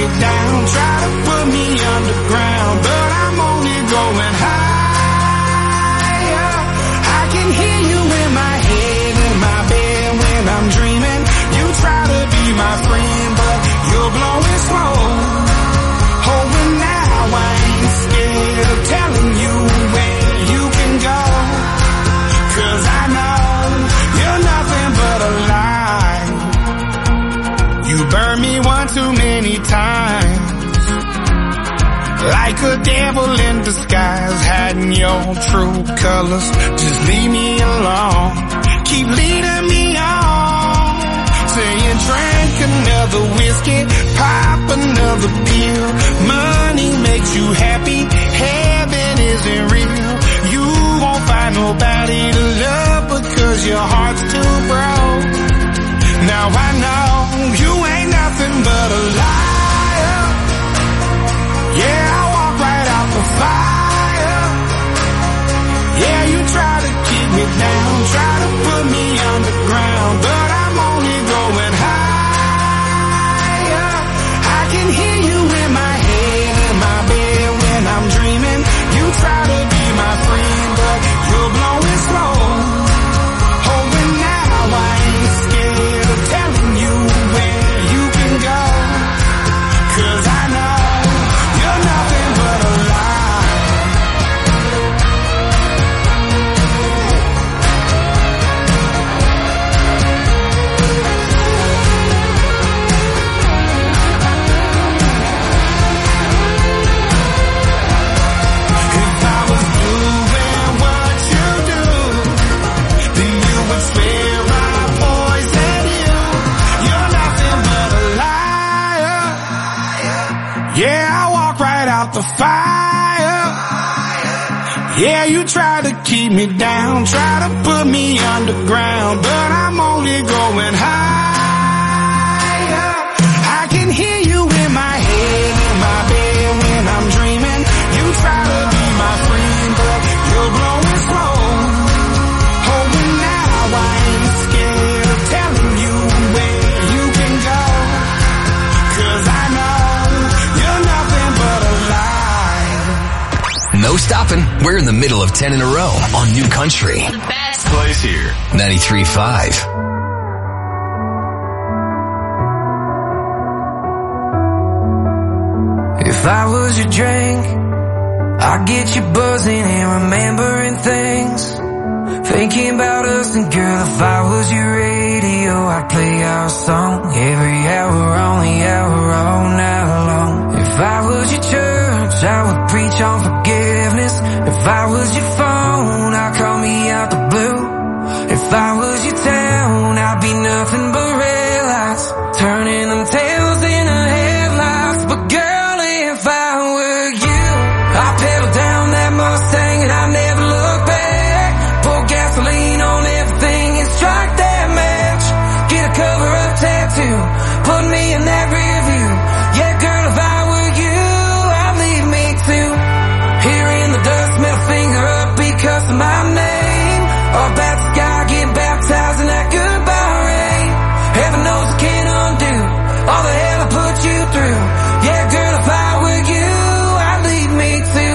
down, try to put me underground, but I'm only going higher. I can hear you in my head, in my bed when I'm dreaming. You try to be my friend, but you're blowing smoke. Oh, and now I ain't scared of telling you where you can go, 'cause I know you're nothing but a lie. You burned me one too many times, like a devil in disguise, hiding your true colors. Just leave me alone, keep leading me on. Say you drank another whiskey, pop another pill. Money makes you happy, heaven isn't real. You won't find nobody to love because your heart's too broke. Now I know you ain't nothing but a liar. Yeah, I walk right out the fire. Yeah, you try to keep me down, try to put me underground, but I'm only going higher. I can hear you in my head, in my bed when I'm dreaming. You try to be my friend, but you're blowing smoke. Oh, and now I ain't scared of telling you where you can go, 'cause I know you're nothing but a lie. If I was doing what you do, then you would swear I poisoned you. You're nothing but a liar. Yeah, I walk right out the fire. Yeah, you try to keep me down, try to put me underground, but I'm only going higher. I can hear you in my head, in my bed when I'm dreaming. You try to be my friend, but you're blowing smoke. Oh, and now I ain't scared of telling you where you can go, 'cause I know you're nothing but a lie. No stopping. We're in the middle of 10 in a row on New Country. The best Place here. 93.5. If I was your drink, I'd get you buzzing and remembering things, thinking about us. And girl, if I was your radio, I'd play our song every hour on the hour all night long. If I was your church, I would preach on forgiveness. If I was your phone, I'd call me out the blue. If I was your town, I'd be nothing but red lights, turning them tails into headlights. But girl, if I were you, I'd pedal down that Mustang and I'd never look back. Pour gasoline on everything and strike that match. Get a cover-up tattoo, put me in that rear view. Yeah, girl, if I were you, I'd leave me too. Here in the dust, middle finger up because of my name. Up at the sky, getting baptized in that goodbye rain. Heaven knows I can't undo all the hell I put you through. Yeah, girl, if I were you, I'd leave me too.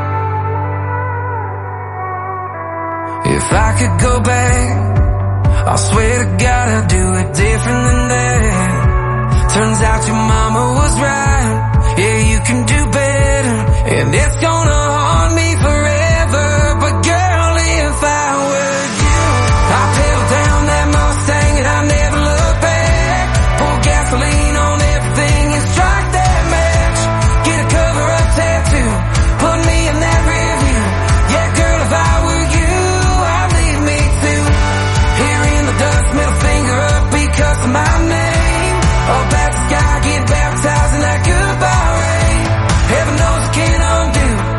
If I could go back, I swear to God I'd do it different than that. Turns out your mama was right. Yeah, you can do better, and it's gonna haunt me forever. But girl, if I were you, I'd pedal down that Mustang and I'd never look back. Pour gasoline on everything and strike that match. Get a cover-up tattoo, put me in that rear view. Yeah, girl, if I were you, I'd leave me too. Here in the dust, middle finger up because of my name. Up at the sky, getting baptized in that goodbye rain. Heaven knows I can't undo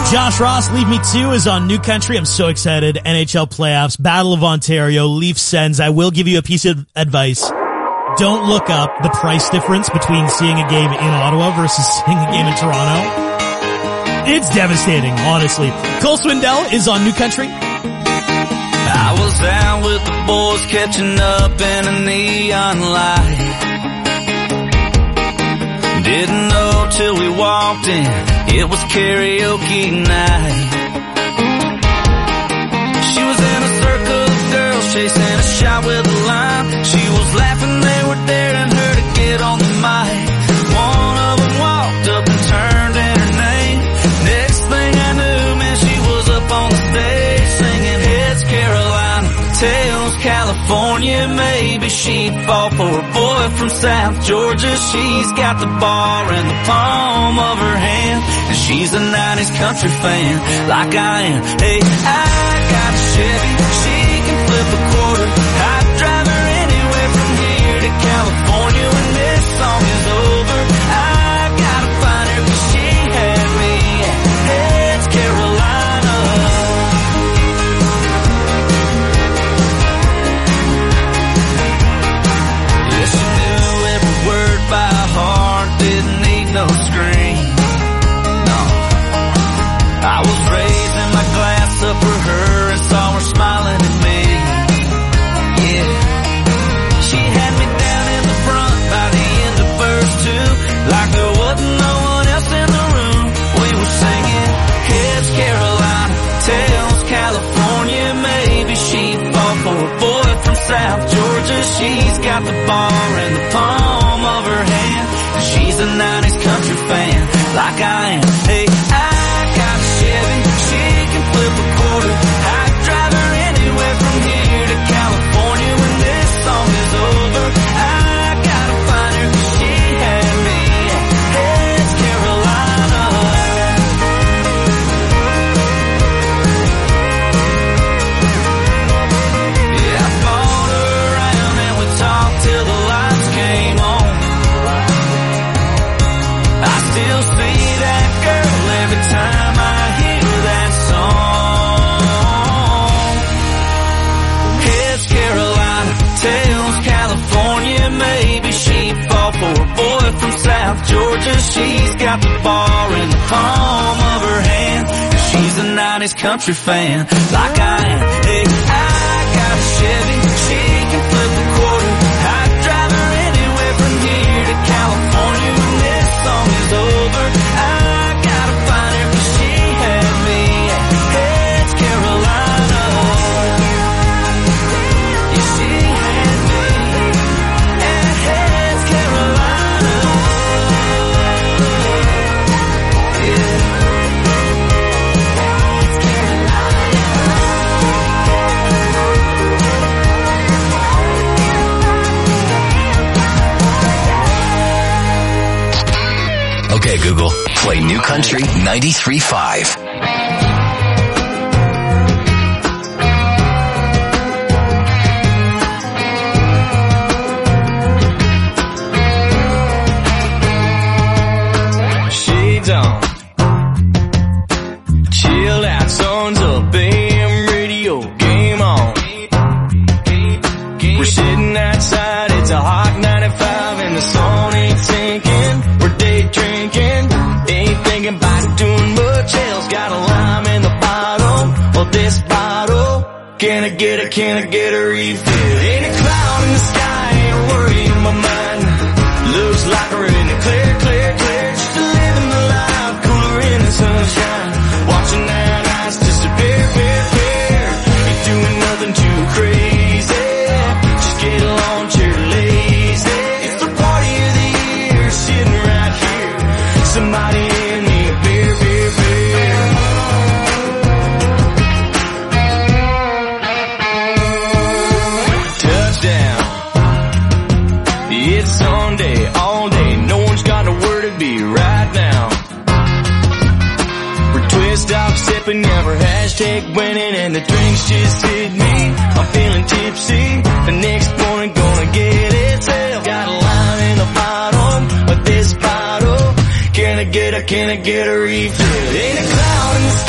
Josh Ross, Leave Me Too is on New Country. I'm so excited. NHL playoffs, Battle of Ontario, Leafs Sens. I will give you a piece of advice. Don't look up the price difference between seeing a game in Ottawa versus seeing a game in Toronto. It's devastating, honestly. Cole Swindell is on New Country. I was out with the boys catching up in a neon light. Didn't know till we walked in, it was karaoke night. She was in a circle of girls chasing a shot with a lime. She was laughing, they were daring her to get on the mic. One of them walked up and turned in her name. Next thing I knew, man, she was up on the stage singing Heads Carolina, Tails California. Maybe she'd fall for a boy from South Georgia. She's got the bar in the palm of her hand, and she's a 90s country fan like I am. Hey, I got a Chevy, she can flip a quarter. I'd drive her anywhere from here to California when this song is over. I've got to find her 'cause she had me at Heads Carolina. Yeah, she knew every word by heart, didn't need no screen. No, I was raising my glass up for her and saw her smiling at me. Yeah, she had me down in the front by the end of verse 2, like there wasn't no one else in the room. We were singing Heads Carolina, Tails California. Maybe she'd fall for a boy from South Georgia. She's got the bar in the palm of her hand, and she's a 90s country fan like I am. Hey, I got a Chevy, she can flip a quarter. I'd drive her anywhere from here to California when this song is over. I gotta find her 'cause she had me at Heads Carolina. Yeah, I followed her around and we talked till the lights came on. I still see that girl every time I hear that song. Heads Carolina, Tails California. Maybe she'd fall for a boy from South Georgia. She's got the bar in the palm of her hand, and she's a 90s country fan like I am. Hey, I got a Chevy, she can flip a quarter. I'd drive her anywhere from here to California when this song is over. I gotta find her 'cause she had me at Heads Carolina. Yeah, she had me at Heads Carolina. Yeah. Okay, Google, play New Country 93.5. Shades on, chill out, songs up, AM radio, game on. We're sitting outside, it's a hot 95 and the sun ain't sinking. We're day drinking, ain't thinking about doing much else. Got a lime in the bottom of this bottle. Can I get a refill? Ain't a cloud in the sky, ain't a worry in my mind. Looks like we're in the clear, clear, clear. Just living the life, cooler in the sunshine. Watching that ice disappear, peer, peer. Ain't doing nothing too crazy. Just get along, cheer lazy. It's the party of the year, sitting right here. Somebody in me a beer, beer, beer. Touchdown. It's Sunday, all day, no one's got nowhere to be right now. We're twist off, sipping, never hashtag winning, and the drinks just hit me. I'm feeling tipsy, the next morning gonna get it. Got a line in the bottom of this bottle. Can I get a refill? Ain't a cloud in the sky.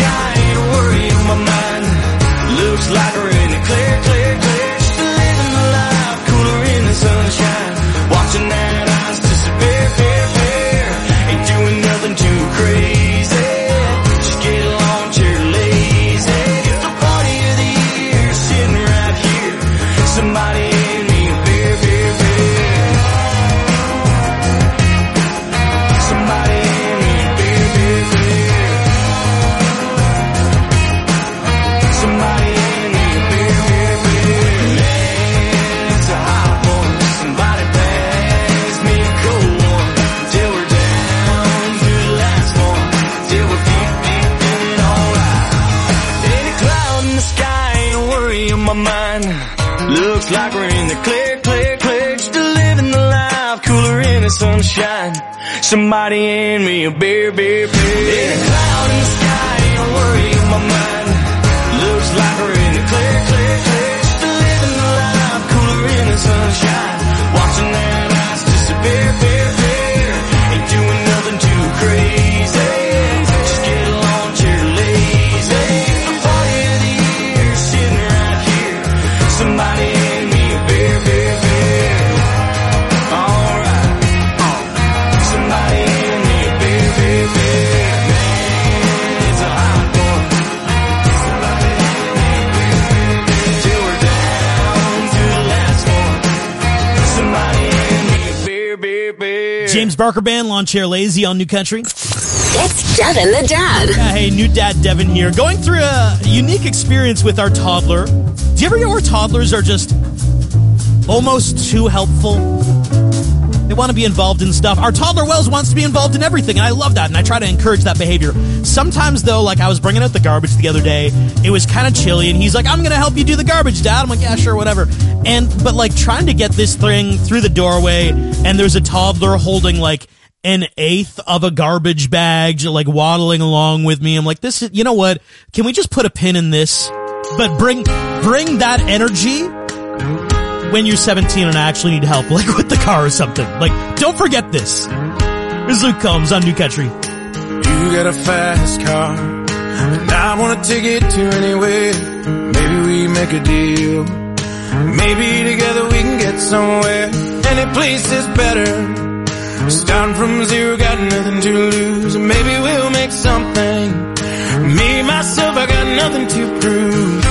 my mind. Looks like we're in the clear, clear, clear. Just living the life, cooler in the sunshine. Somebody hand me a beer, beer, beer. Ain't a cloud in the sky, ain't a worry in my mind. Looks like we're in the clear, clear, clear. Just living the life, cooler in the sunshine. Watching that ice disappear, beer, beer. Ain't doing nothing too crazy. Just get along, cheer lazy. The party of the year, sitting right here. Somebody hand me a beer, beer, beer. Alright. Somebody hand me a beer, beer, beer. Man, it's a hot one. Somebody hand me a beer, beer, beer. Till we're down to the last one. Somebody hand me a beer, beer, beer. James Barker Band, Lawn Chair Lazy on New Country. It's Devin the Dad. Yeah, hey, new dad Devin here. Going through a unique experience with our toddler. Do you ever get where toddlers are just almost too helpful? They want to be involved in stuff. Our toddler Wells wants to be involved in everything, and I love that, and I try to encourage that behavior. Sometimes, though, like I was bringing out the garbage the other day, it was kind of chilly, and he's like, I'm going to help you do the garbage, Dad. I'm like, yeah, sure, whatever. But like trying to get this thing through the doorway, and there's a toddler holding like an eighth of a garbage bag, like waddling along with me. I'm like, this is, you know what? Can we just put a pin in this? But bring that energy when you're 17 and I actually need help, like with the car or something. Like, don't forget this. Here's Luke Combs on New Country. You got a fast car, and I wanna take it to anywhere. Maybe we make a deal. Maybe together we can get somewhere. Any place is better. Starting from zero, got nothing to lose. Maybe we'll make something. Me, myself, I got nothing to prove.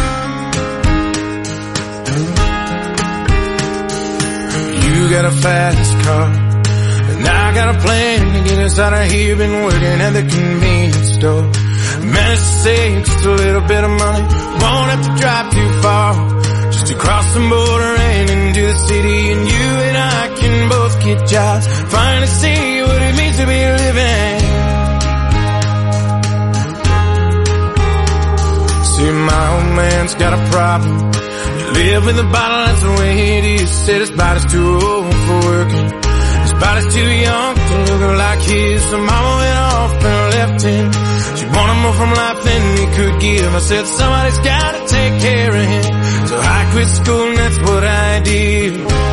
You got a fast car, and I got a plan to get us out of here. Been working at the convenience store. Managed to save just a little bit of money. Won't have to drive too far, just to cross the border and into the city. And you and I can both get jobs, finally see what it means to be living. See, my old man's got a problem. You live with a bottle, that's the way it is. Said his body's too old for working, his body's too young to look like his. So mama went off and left him. She wanted more from life than he could give. I said somebody's gotta take care of him. So I quit school and that's what I did.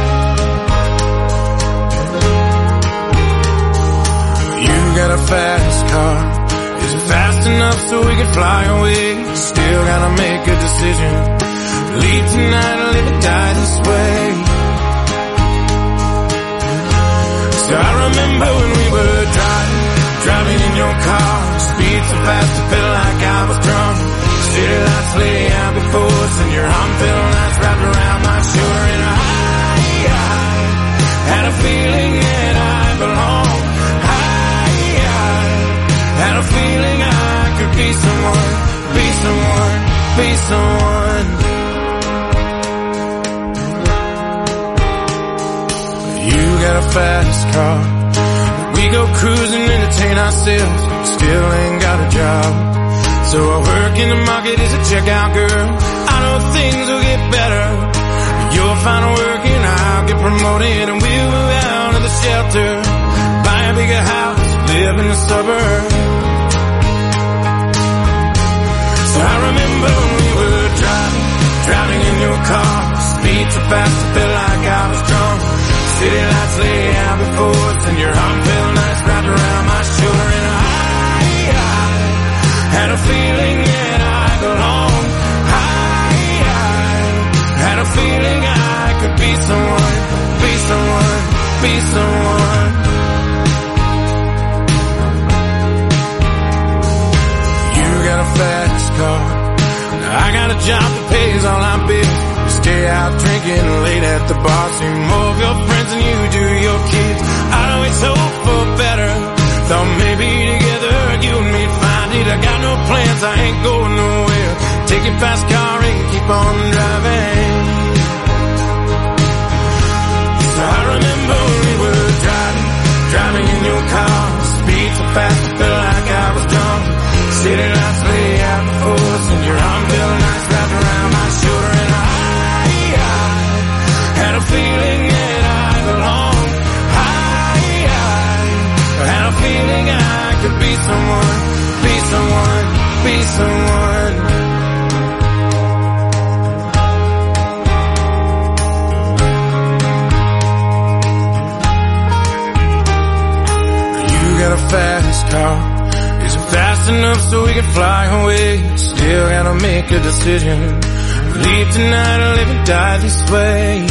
You got a fast car. Is it fast enough so we can fly away? Still gotta make a decision. Leave tonight or live or die this way. So I remember when we were driving in your car. Speed so fast it felt like I was drunk. City lights lay out before us, and your arm felt nice wrapped around my shoulder. And I had a feeling that I belonged. I had a feeling I could be someone, be someone, be someone. You got a fast car. We go cruising, entertain ourselves. Still ain't got a job. So I work in the market as a checkout girl. I know things will get better. You'll find work and I'll get promoted, and we'll move out of the shelter, buy a bigger house, live in the suburbs. So I remember when we were driving in your car. Speed so fast it felt like I was drunk. City lights lay out before us, and your arm felt nice wrapped around my shoulder. And I had a feeling that I belonged. I had a feeling I could be someone, be someone, be someone. You got a fast car. I got a job that pays all our bills. You stay out drinking late at the bar. See more of your friends than you do your kids. I always hope for better. Thought maybe together you and me'd find it. I got no plans, I ain't going nowhere. Take your fast car and keep on driving. So I remember when we were driving in your car. Speed so fast it felt like I was drunk. City lights lay out before us, and your arm felt nice wrapped around my shoulder. And I fast enough so we can fly away. Still gotta make a decision. Leave tonight or live and die this way.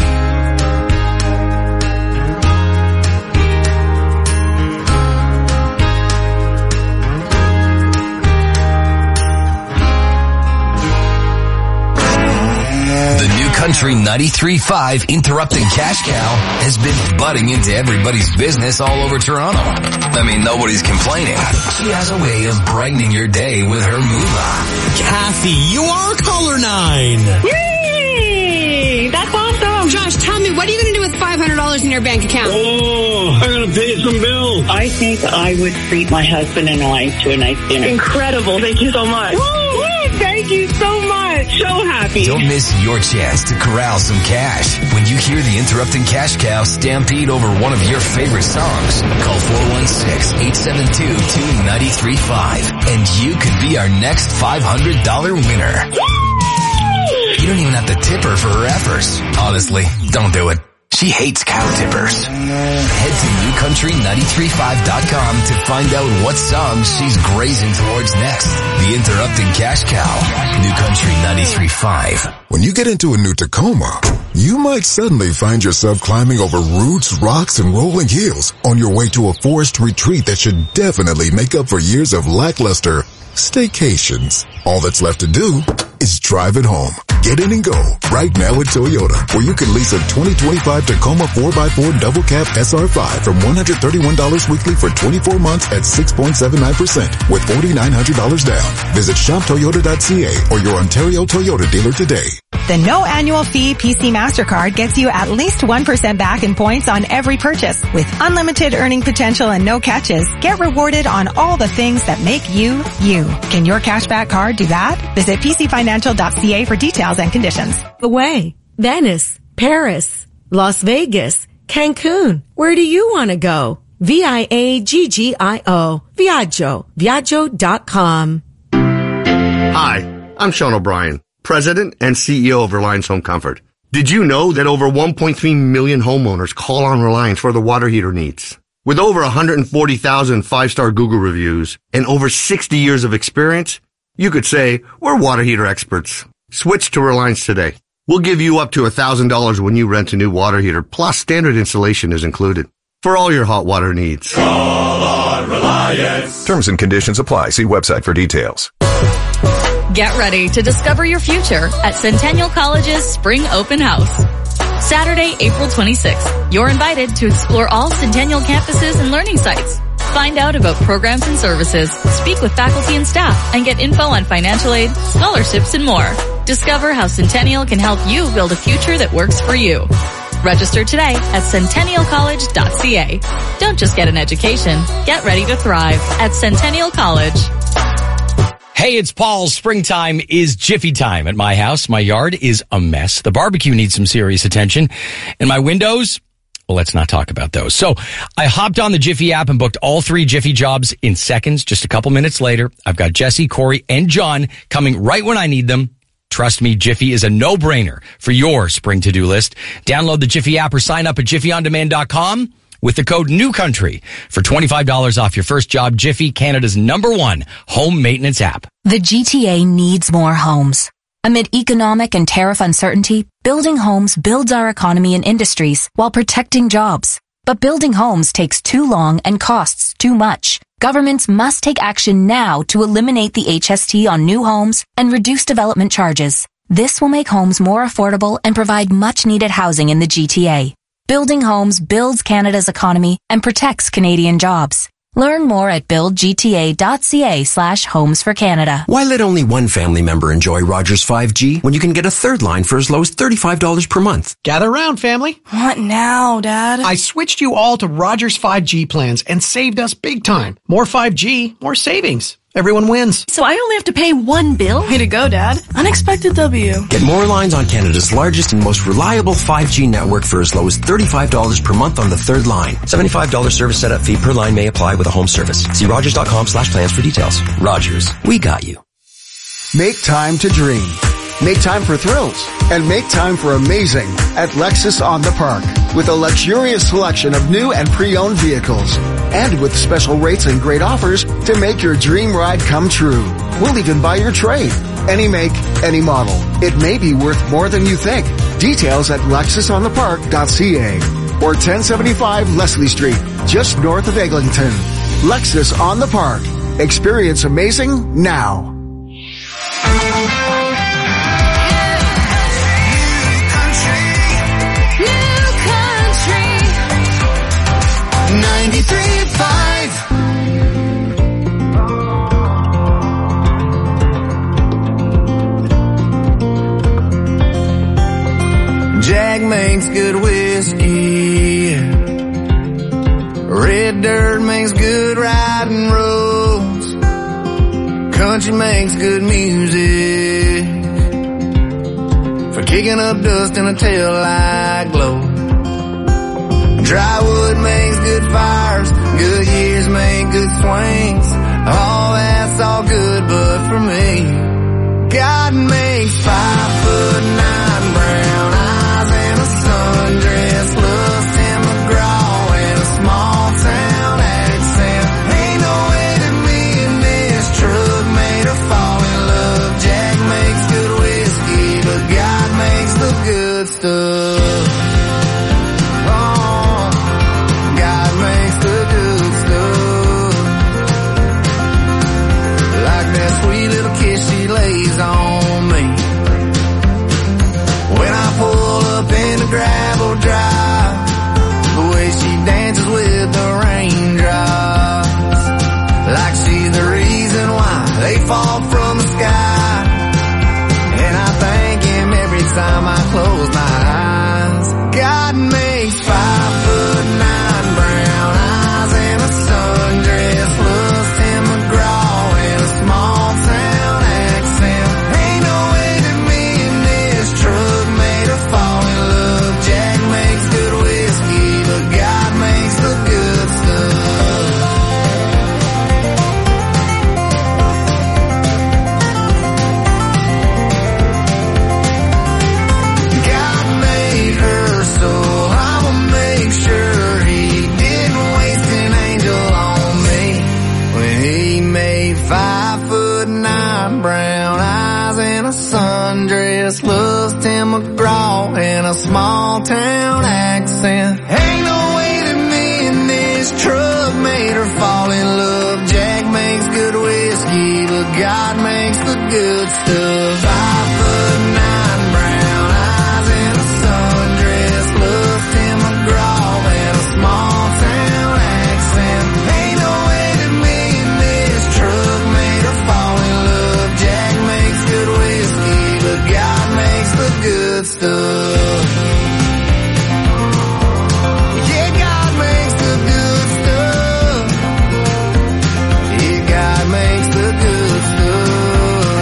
The New Country 93.5 Interrupting Cash Cow has been butting into everybody's business all over Toronto. I mean, nobody's complaining. She has a way of brightening your day with her moolah. Kathy, you are caller 9. Yay! That's awesome. Josh, tell me, what are you going to do with $500 in your bank account? Oh, I'm going to pay some bills. I think I would treat my husband and I to a nice dinner. Incredible. Thank you so much. Woo! Thank you so much. So happy. Don't miss your chance to corral some cash when you hear the Interrupting Cash Cow stampede over one of your favorite songs. Call 416-872-2935 and you could be our next $500 winner. You don't even have to tip her for her efforts. Honestly, don't do it. She hates cow tippers. Head to newcountry935.com to find out what songs she's grazing towards next. The Interrupting Cash Cow. New Country 93.5. When you get into a new Tacoma, you might suddenly find yourself climbing over roots, rocks, and rolling hills on your way to a forest retreat that should definitely make up for years of lackluster staycations. All that's left to do is drive it home. Get in and go right now at Toyota, where you can lease a 2025 Tacoma 4x4 double cab SR5 from $131 weekly for 24 months at 6.79% with $4,900 down. Visit shoptoyota.ca or your Ontario Toyota dealer today. The no annual fee PC MasterCard gets you at least 1% back in points on every purchase. With unlimited earning potential and no catches, get rewarded on all the things that make you, you. Can your cashback card do that? Visit pcfinancial.ca for details and conditions. Away. Venice, Paris, Las Vegas, Cancun. Where do you want to go? VIAGGIO. Viaggio. Viaggio.com. Hi, I'm Sean O'Brien, President and CEO of Reliance Home Comfort. Did you know that over 1.3 million homeowners call on Reliance for their water heater needs? With over 140,000 five-star Google reviews and over 60 years of experience, you could say we're water heater experts. Switch to Reliance today. We'll give you up to $1,000 when you rent a new water heater, plus standard installation is included. For all your hot water needs. Call on Reliance. Terms and conditions apply. See website for details. Get ready to discover your future at Centennial College's Spring Open House. Saturday, April 26th. You're invited to explore all Centennial campuses and learning sites. Find out about programs and services, speak with faculty and staff, and get info on financial aid, scholarships, and more. Discover how Centennial can help you build a future that works for you. Register today at centennialcollege.ca. Don't just get an education. Get ready to thrive at Centennial College. Hey, it's Paul. Springtime is Jiffy time at my house. My yard is a mess. The barbecue needs some serious attention. And my windows, well, let's not talk about those. So I hopped on the Jiffy app and booked all 3 Jiffy jobs in seconds. Just a couple minutes later, I've got Jesse, Corey, and John coming right when I need them. Trust me, Jiffy is a no-brainer for your spring to-do list. Download the Jiffy app or sign up at jiffyondemand.com with the code NEWCOUNTRY for $25 off your first job. Jiffy, Canada's #1 home maintenance app. The GTA needs more homes. Amid economic and tariff uncertainty, building homes builds our economy and industries while protecting jobs. But building homes takes too long and costs too much. Governments must take action now to eliminate the HST on new homes and reduce development charges. This will make homes more affordable and provide much-needed housing in the GTA. Building homes builds Canada's economy and protects Canadian jobs. Learn more at buildgta.ca/homes for Canada. Why let only one family member enjoy Rogers 5G when you can get a third line for as low as $35 per month? Gather round, family. What now, Dad? I switched you all to Rogers 5G plans and saved us big time. More 5G, more savings. Everyone wins. So I only have to pay one bill? Way to go, Dad. Unexpected W. Get more lines on Canada's largest and most reliable 5G network for as low as $35 per month on the third line. $75 service setup fee per line may apply with a home service. See Rogers.com/plans for details. Rogers, we got you. Make time to dream. Make time for thrills and make time for amazing at Lexus on the Park with a luxurious selection of new and pre-owned vehicles and with special rates and great offers to make your dream ride come true. We'll even buy your trade. Any make, any model. It may be worth more than you think. Details at lexusonthepark.ca or 1075 Leslie Street, just north of Eglinton. Lexus on the Park. Experience amazing now. Jack makes good whiskey. Red dirt makes good riding roads. Country makes good music for kicking up dust in a taillight glow. Dry wood makes good fires. Good years make good swings. All that's all good, but for me, God makes 5'9" brown eyes and a sundress, lust and McGraw and a small town accent. Ain't no way that me and this truck made her fall in love. Jack makes good whiskey, but God makes the good stuff. Oh, God makes the good stuff. Like that sweet little kiss she lays on me when I pull up in the gravel drive, the way she dances with the raindrops, like she's the reason why they fall from the sky. And I thank him every time I close my eyes. God makes 5'9" brown eyes and a sundress, lust and McGraw and a small town accent. Ain't no way that me and this truck made her fall in love. Jack makes good whiskey, but God makes the good stuff. God made her, so I'ma make sure he didn't waste an angel on me when he made 5'9" brown eyes and a sundress, lust and McGraw and a small town accent. Ain't no way that me and this truck made her fall in love. Jack makes good whiskey, but God makes the good stuff. 5'9" brown eyes and a sundress, lust and McGraw and a small town accent. Ain't no way that me and this truck made her fall in love. Jack makes good whiskey, but God makes the good stuff. Yeah, God makes the good stuff. Yeah, God makes the good stuff.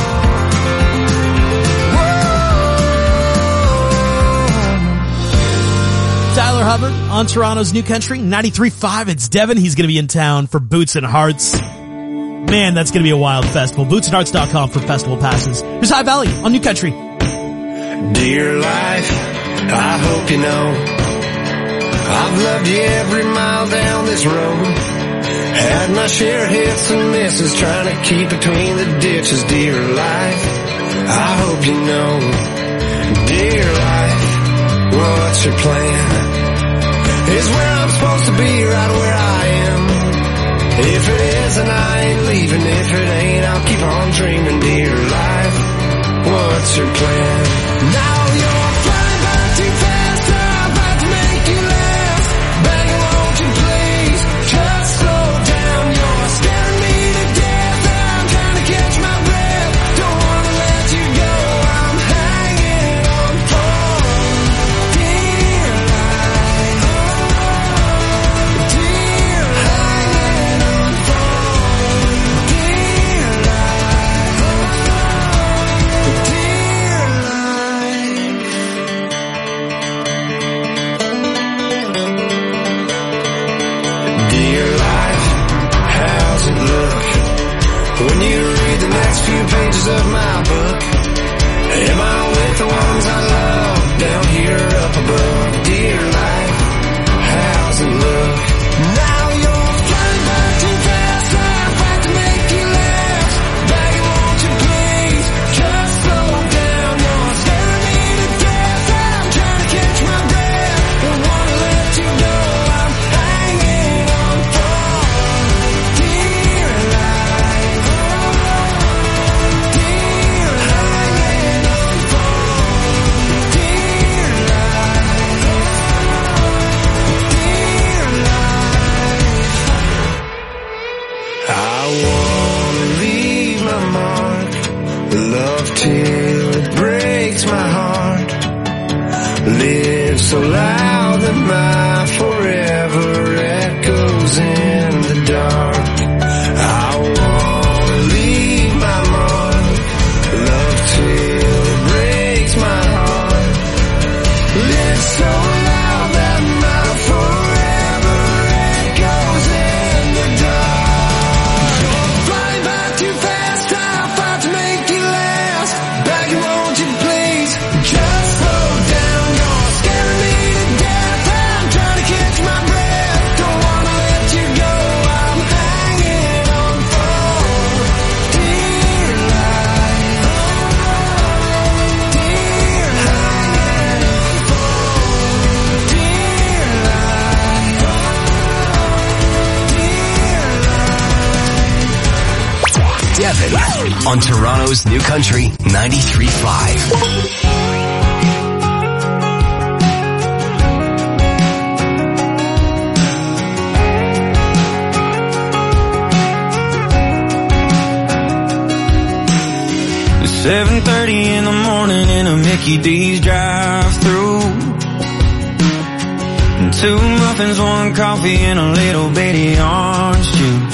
Tyler Hubbard on Toronto's New Country 93.5. It's Devin. He's going to be in town for Boots and Hearts. Man, that's going to be a wild festival. Bootsandhearts.com for festival passes. Here's High Valley on New Country. Dear life, I hope you know I've loved you every mile down this road. Had my share of hits and misses, trying to keep between the ditches. Dear life, I hope you know. Dear life, what's your plan? Is where I'm supposed to be, right where I am. If it is, then I ain't leaving. If it ain't, I'll keep on dreaming. Dear life, what's your plan? Now you're flying by too fast, I'm about to make you last. Begging, won't you please just slow down? You're scaring me to death, I'm trying to catch my breath. Don't wanna let you go, I'm hanging on for dear life. Dear hanging on for dear life. Dear life. Dear life, how's it look when you read the next few pages of my book? Am I with the ones I love down here up above? Dear life, how's it look? Now you're flying by too fast, I'm about to make you laugh. Baby, won't you please just slow down? You're scaring me to death, I'm trying to catch my breath. Don't wanna let you go, I'm hanging on for dear life. Dear hanging on for dear life. Dear life. I wanna leave my mark, love till it breaks my heart. Live so loud that my forever echoes in the dark. I wanna leave my mark, love till it breaks my heart. Live so loud that my forever echoes in the dark. You're flying by too fast, I'm about to make you last. Baby, won't you please just slow down? You're scaring me to death, I'm trying to catch my breath. Don't wanna let you go, I'm hanging on for dear life. Dear hanging on for dear life. Dear life. Devin on Toronto's New Country 93.5. It's 7:30 in the morning in a Mickey D's drive-thru. And 2 muffins, 1 coffee, and a little bitty orange juice.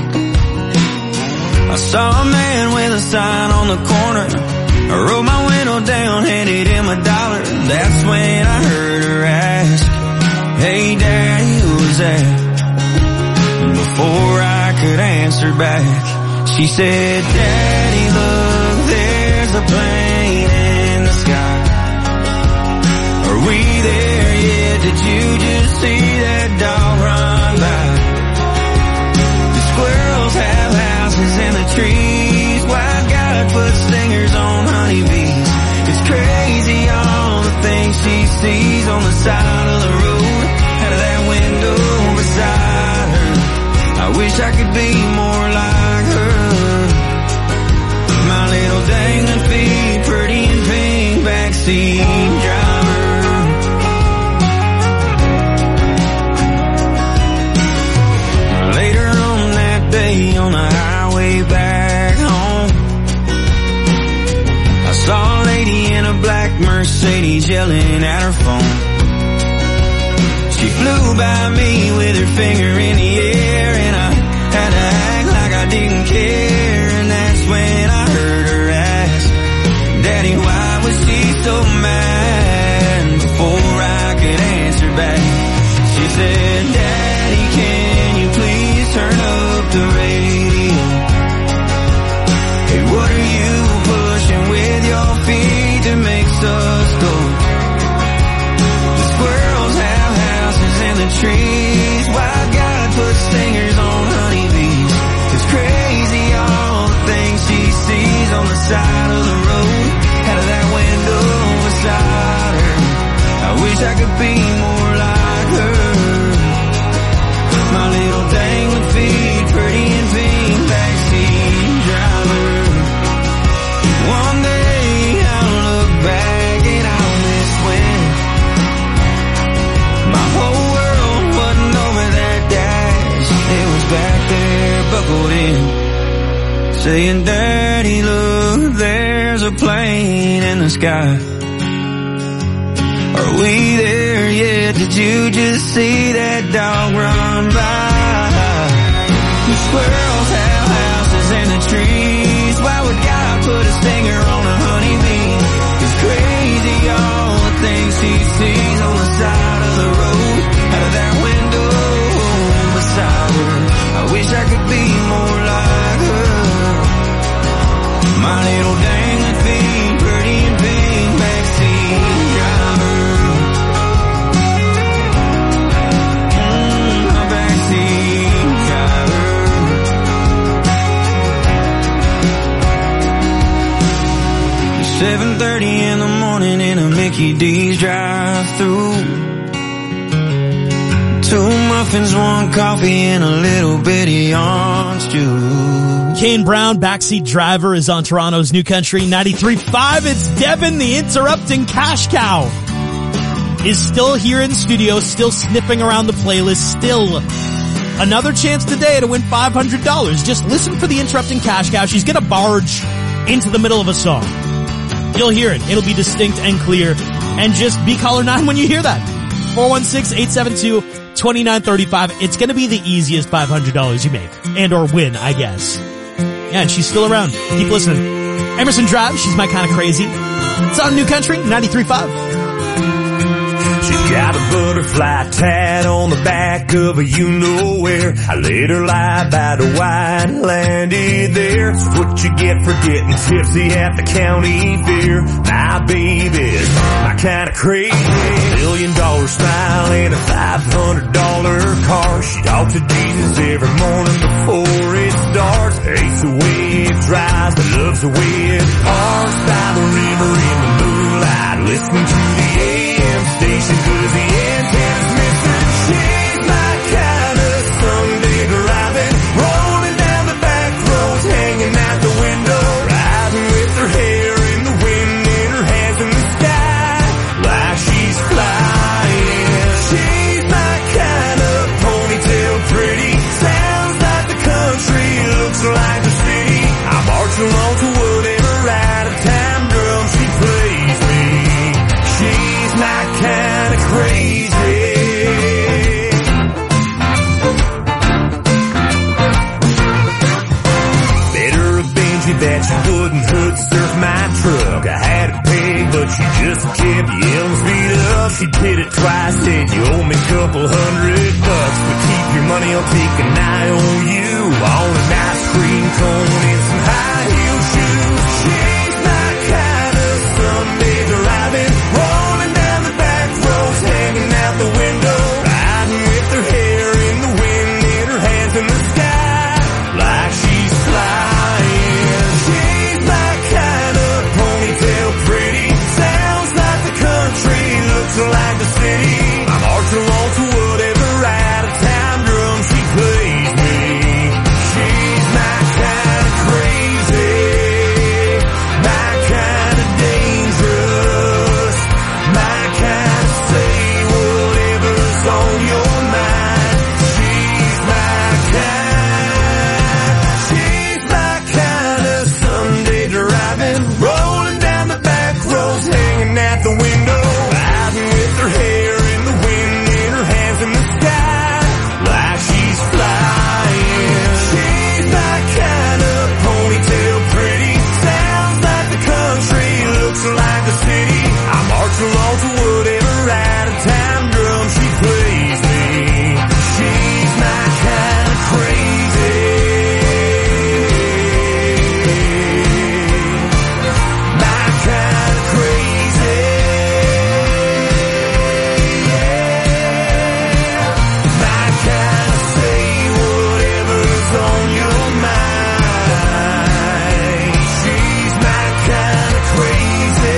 I saw a man with a sign on the corner. I rolled my window down, handed him $1. That's when I heard her ask, "Hey Daddy, who's that?" And before I could answer back, she said, "Daddy, look, there's a plane in the sky. Are we there yet? Did you just see that dog run by? The squirrels have houses in the trees. White God puts stingers on honeybees. It's crazy all the things she sees on the side of the road, out of that window beside her. I wish I could be more like her. My little dangling feet, pretty and pink, backseat driver." Later on that day on the highway back home, I saw a lady in a black Mercedes yelling at her phone. She flew by me with her finger in the air, and I had to act like I didn't care. And that's when I heard her ask, "Daddy, why was she so mad?" And before I could answer back, she said, "Daddy, can you please turn up the radio? Hey, what are you pushing with your feet that makes us go? The squirrels have houses in the trees. Why God put stingers on honeybees? It's crazy all the things she sees on the side of the road, out of that window beside her. I wish I could be more like her. My little dangling feet, pretty and pink, backseat driver. One day I'll look back and I'll miss when my whole world wasn't over that dash. It was back there buckled in, saying, "Daddy, look, there's a plane in the sky. Are we there yet? Did you just see that dog run by? The squirrels have houses in the trees. Why would God put a stinger on a honeybee? It's crazy all the things she sees on the side of the road, out of that window beside her. I wish I could be more like her. My little dangling feet, pretty and 7:30 in the morning in a Mickey D's drive-thru. 2 muffins, 1 coffee, and a little bitty orange juice. Kane Brown, backseat driver, is on Toronto's New Country 93.5. It's Devin, the interrupting cash cow, is still here in studio, still sniffing around the playlist, still another chance today to win $500. Just listen for the interrupting cash cow. She's gonna barge into the middle of a song. You'll hear it. It'll be distinct and clear. And just be caller 9 when you hear that. 416-872-2935. It's gonna be the easiest $500 you make. And or win, I guess. Yeah, and she's still around. Keep listening. Emerson Drive, She's My Kinda Crazy. It's on New Country 93.5. She got a butterfly tat on the back of a you-know-where. I let her lie by the wine and landed there. It's what you get for getting tipsy at the county fair. My baby's my kind of crazy. $1 million smile and a $500 car. She talks to Jesus every morning before it starts. Hates the way it drives, but loves the way it parks by the river in the moonlight, listening to the AM station 'cause the antenna's missing. She's my kind of Sunday driving, rolling down the back roads, hanging out the window, riding with her hair in the wind and her hands in the sky like she's flying. She's my kind of ponytail pretty, sounds like the country, looks like the city. I march along to whatever out of time drum she plays me. She's my kind of crazy. Better a Benji that she wouldn't hood surf my truck. I had it pegged, but she just kept yelling speed up. She did it twice, said you owe me a couple $100, but keep your money, I'll take an eye on you. On an ice cream cone and some high heel shoes. She's my kind of Sunday driving, rolling down the back roads, hanging out the window, riding with her hair in the wind and her hands in the sky like she's flying. She's my kind of ponytail pretty, sounds like the country, looks like the city. I march along to whatever out of time drum she plays me. She's my kind of crazy, my kind of dangerous, my kind of say whatever's on your mind. She's my kind of Sunday driving, rolling down the back roads, hanging out the window, riding with her hair in the wind and her hands in the sky like she's flying. She's my kind of ponytail pretty, sounds like the country, looks like the city. I march along to whatever out of time drum she plays me. She's my kind of crazy. My kind of crazy. My kind of say whatever's on your mind. She's my kind of crazy.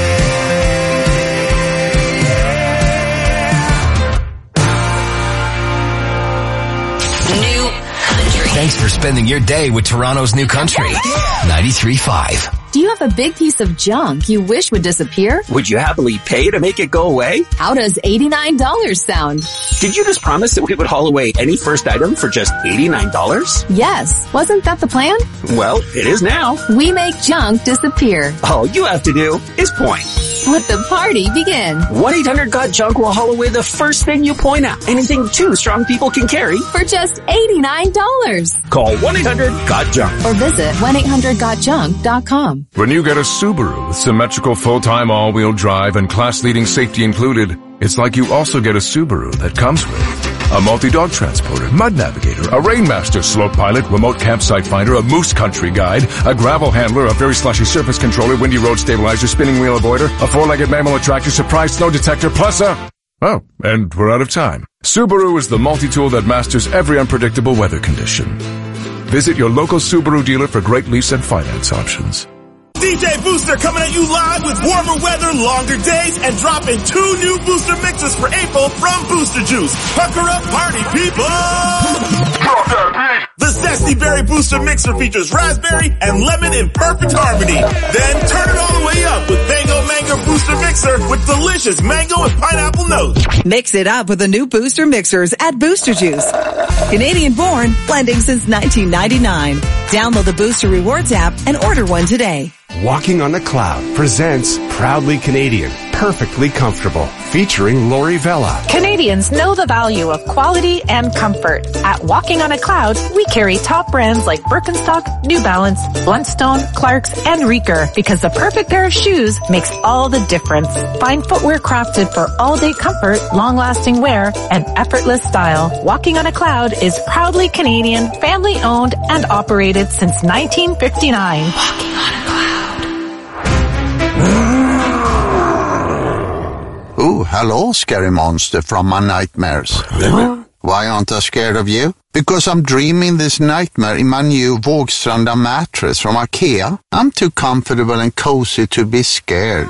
New Country. Thanks for spending your day with Toronto's New Country 93.5. Do you have a big piece of junk you wish would disappear? Would you happily pay to make it go away? How does $89 sound? Did you just promise that we would haul away any first item for just $89? Yes. Wasn't that the plan? Well, it is now. We make junk disappear. All you have to do is point. Let the party begin. 1-800-GOT-JUNK will haul away the first thing you point at. Anything 2 strong people can carry. For just $89. Call 1-800-GOT-JUNK. Or visit 1-800-GOTJUNK.com. When you get a Subaru with symmetrical full-time all-wheel drive and class-leading safety included, it's like you also get a Subaru that comes with a multi-dog transporter, mud navigator, a Rainmaster slope pilot, remote campsite finder, a moose country guide, a gravel handler, a very slushy surface controller, windy road stabilizer, spinning wheel avoider, a 4-legged mammal attractor, surprise snow detector, plus a... Oh, and we're out of time. Subaru is the multi-tool that masters every unpredictable weather condition. Visit your local Subaru dealer for great lease and finance options. DJ Booster coming at you live with warmer weather, longer days, and dropping 2 new Booster mixes for April from Booster Juice. Pucker up, party people! The Zesty Berry Booster Mixer features raspberry and lemon in perfect harmony. Then turn it all the way up with Mango Booster Mixer with delicious mango and pineapple notes. Mix it up with the new Booster Mixers at Booster Juice. Canadian born, blending since 1999. Download the Booster Rewards app and order one today. Walking on a Cloud presents Proudly Canadian, Perfectly Comfortable, featuring Lori Vella. Canadians know the value of quality and comfort. At Walking on a Cloud, we carry top brands like Birkenstock, New Balance, Bluntstone, Clarks, and Reeker because the perfect pair of shoes makes all the difference. Find footwear crafted for all-day comfort, long-lasting wear, and effortless style. Walking on a Cloud is proudly Canadian, family-owned, and operated since 1959. Walking on a Cloud. Oh, hello, scary monster from my nightmares. Why aren't I scared of you? Because I'm dreaming this nightmare in my new Vågstranda mattress from IKEA. I'm too comfortable and cozy to be scared.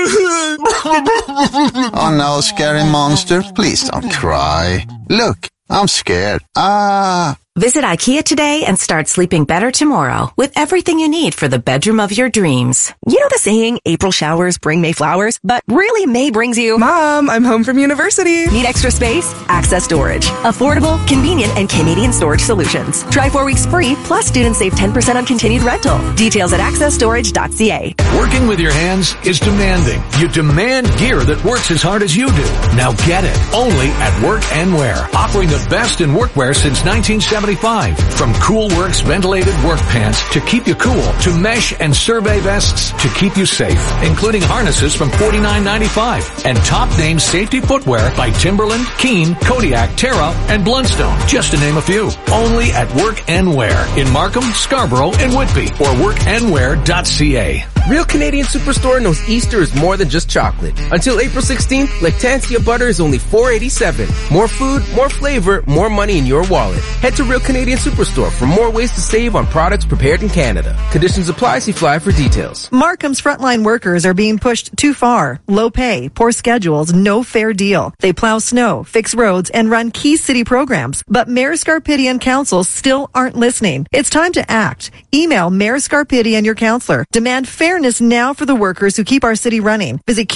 Oh no, scary monster, please don't cry. Look, I'm scared. Visit IKEA today and start sleeping better tomorrow with everything you need for the bedroom of your dreams. You know the saying, April showers bring May flowers, but really May brings you... Mom, I'm home from university. Need extra space? Access Storage. Affordable, convenient, and Canadian storage solutions. Try 4 weeks free, plus students save 10% on continued rental. Details at accessstorage.ca. Working with your hands is demanding. You demand gear that works as hard as you do. Now get it. Only at Work and Wear. Offering the best in workwear since 1975. From Coolworks ventilated work pants to keep you cool, to mesh and survey vests to keep you safe, including harnesses from $49.95 and top name safety footwear by Timberland, Keen, Kodiak, Terra, and Bluntstone, just to name a few. Only at Work and Wear in Markham, Scarborough, and Whitby, or workandwear.ca. Real Canadian Superstore knows Easter is more than just chocolate. Until April 16th, Lactantia butter is only $4.87. More food, more flavor, more money in your wallet. Head to Real Canadian Superstore for more ways to save on products prepared in Canada. Conditions apply. See Fly for details. Markham's frontline workers are being pushed too far. Low pay, poor schedules, no fair deal. They plow snow, fix roads, and run key city programs. But Mayor Scarpitti and council still aren't listening. It's time to act. Email Mayor Scarpitti and your councillor. Demand fairness now for the workers who keep our city running. Visit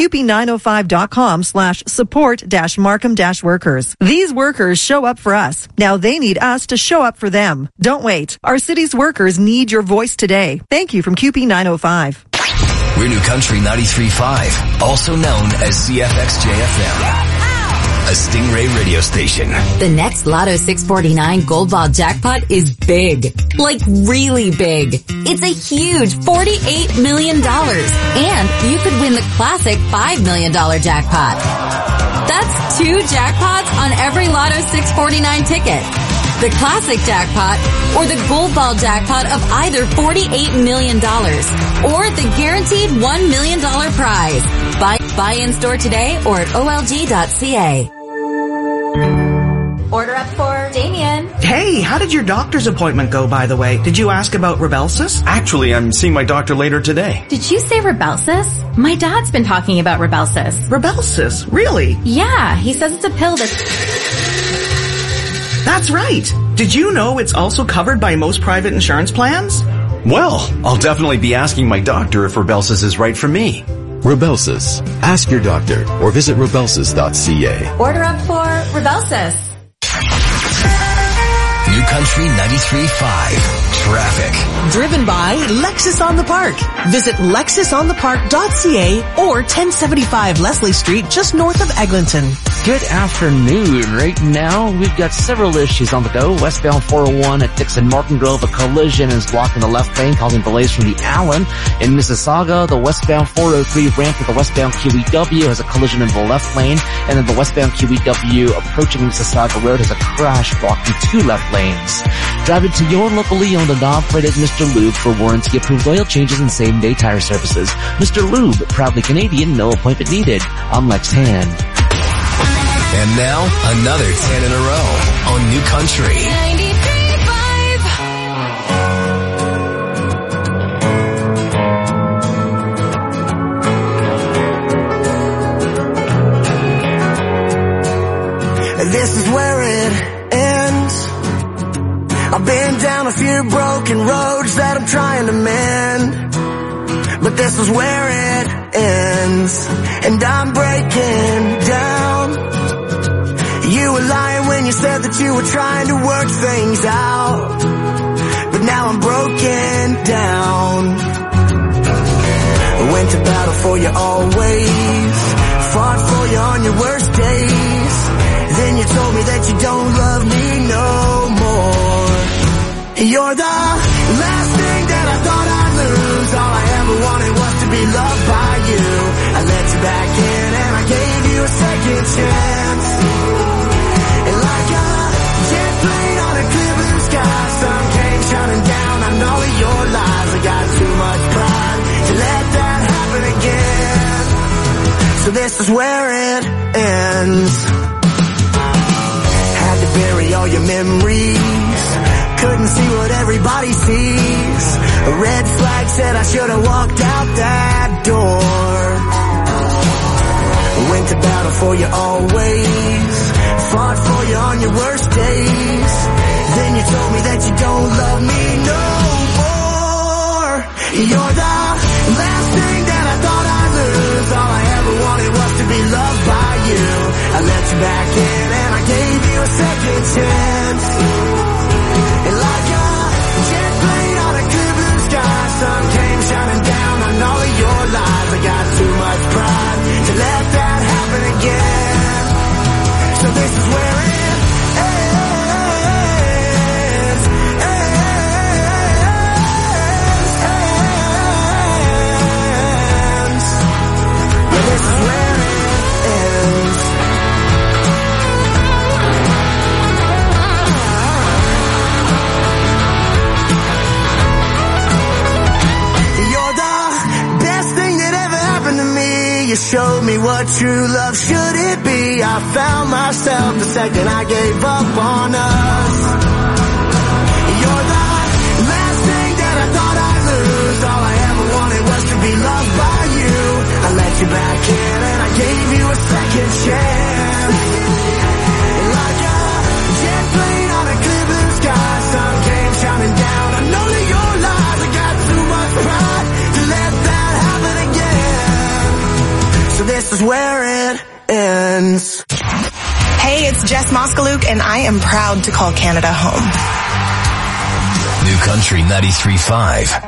QP905.com/support-Markham-workers. These workers show up for us. Now they need us to show up for them. Don't wait. Our city's workers need your voice today. Thank you from QP905. We're New Country 93.5, also known as CFXJFM. A Stingray radio station. The next Lotto 649 Gold Ball jackpot is big. Like really big. It's a huge $48 million. And you could win the classic $5 million jackpot. That's 2 jackpots on every Lotto 649 ticket. The classic jackpot or the Gold Ball jackpot of either $48 million or the guaranteed $1 million prize. Buy in store today or at olg.ca. Order up for Damien. Hey, how did your doctor's appointment go, by the way? Did you ask about Rybelsus? Actually, I'm seeing my doctor later today. Did you say Rybelsus? My dad's been talking about Rybelsus. Rybelsus? Really? Yeah, he says it's a pill That's right. Did you know it's also covered by most private insurance plans? Well, I'll definitely be asking my doctor if Rybelsus is right for me. Rybelsus. Ask your doctor or visit rybelsus.ca. Order up for Rybelsus. New Country 93.5. Traffic. Driven by Lexus on the Park. Visit lexusonthepark.ca or 1075 Leslie Street, just north of Eglinton. Good afternoon. Right now, we've got several issues on the go. Westbound 401 at Dixon Martin Grove, a collision is blocking the left lane, causing delays from the Allen. In Mississauga, the westbound 403 ramp to the westbound QEW has a collision in the left lane, and then the westbound QEW approaching Mississauga Road has a crash blocking 2 left lanes. Driving to your locally owned and operated Mr. Lube for warranty-approved oil changes and same-day tire services. Mr. Lube, proudly Canadian, no appointment needed. I'm Lex Hand. And now, another 10 in a row on New Country 93.5. a few broken roads that I'm trying to mend, but this is where it ends, and I'm breaking down. You were lying when you said that you were trying to work things out, but now I'm broken down. Went to battle for you always, fought for you on your worst days. Then you told me that you don't love me no more. You're the last thing that I thought I'd lose. All I ever wanted was to be loved by you. I let you back in and I gave you a second chance. And like a jet plane on a clear blue sky, sun came shining down on all of your lies. I got too much pride to let that happen again. So this is where it ends. Had to bury all your memories, couldn't see what everybody sees. A red flag said I should have walked out that door. Went to battle for you always, fought for you on your worst days. Then you told me that you don't love me no more. You're the last thing that I thought I'd lose. All I ever wanted was to be loved by you. I let you back in and I gave you a second chance. And like a jet plane on a clear blue sky, sun came shining down on all of your lies. I got too much pride to let that happen again. So this is where it ends. Yeah, this is where it ends. You showed me what true love should it be. I found myself the second I gave up on us. You're the last thing that I thought I'd lose. All I ever wanted was to be loved by you. I let you back in and I gave you a second chance. And like a jet plane on a clear blue sky, sun came shining down on all of your lies. I got too much pride to let that happen again. So this is where it ends. Hey, it's Jess Moskaluk, and I am proud to call Canada home. New Country 93.5.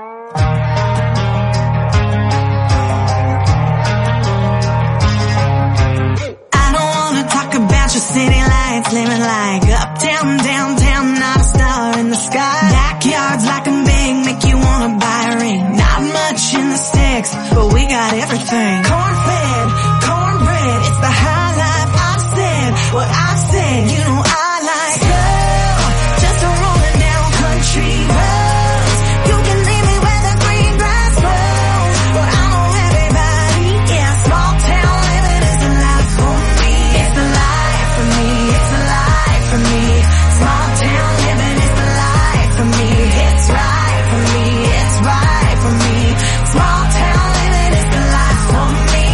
I don't wanna talk about your city lights, living like uptown, downtown, not a star in the sky. Backyards like I'm big, make you wanna buy a ring. Not much in the sticks, but we got everything. Corn-fed, cornbread, it's the high life. I've said what I've said, you know I like slow, just a rolling down country roads. You can leave me where the green grass grows, but I know everybody, yeah, small town living is the life for me. It's the life for me, it's the life for me. Small town living is the life for me. It's right for me, it's right for me. Small town living is the life for me.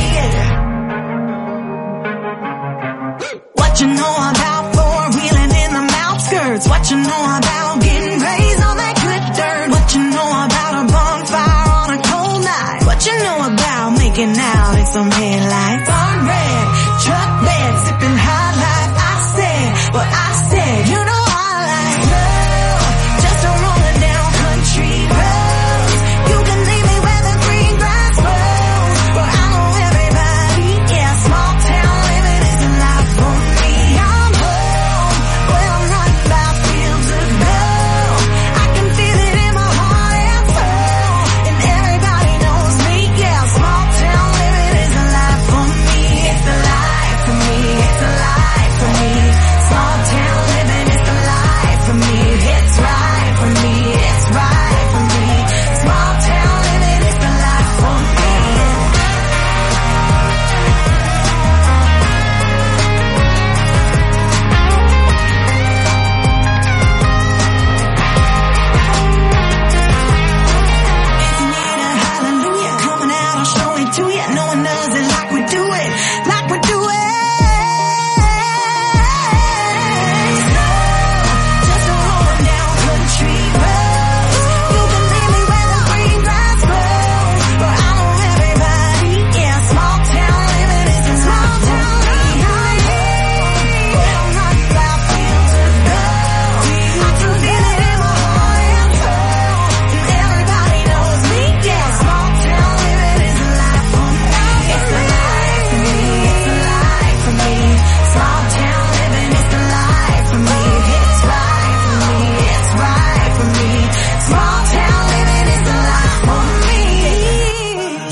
What you know about four-wheeling in the outskirts? What you know about getting raised on that good dirt? What you know about a bonfire on a cold night? What you know about making out in some headlights? Barn red, truck bed, sipping high life. I said what I said, you know I like slow, just a rolling down country roads. You can leave me where the green grass grows, but I know everybody, yeah, small town living is a life for me. I'm home, well I'm running by fields of gold. I can feel it in my heart and soul, and everybody knows me, yeah, small town living is a life for me. It's a life for me, it's a life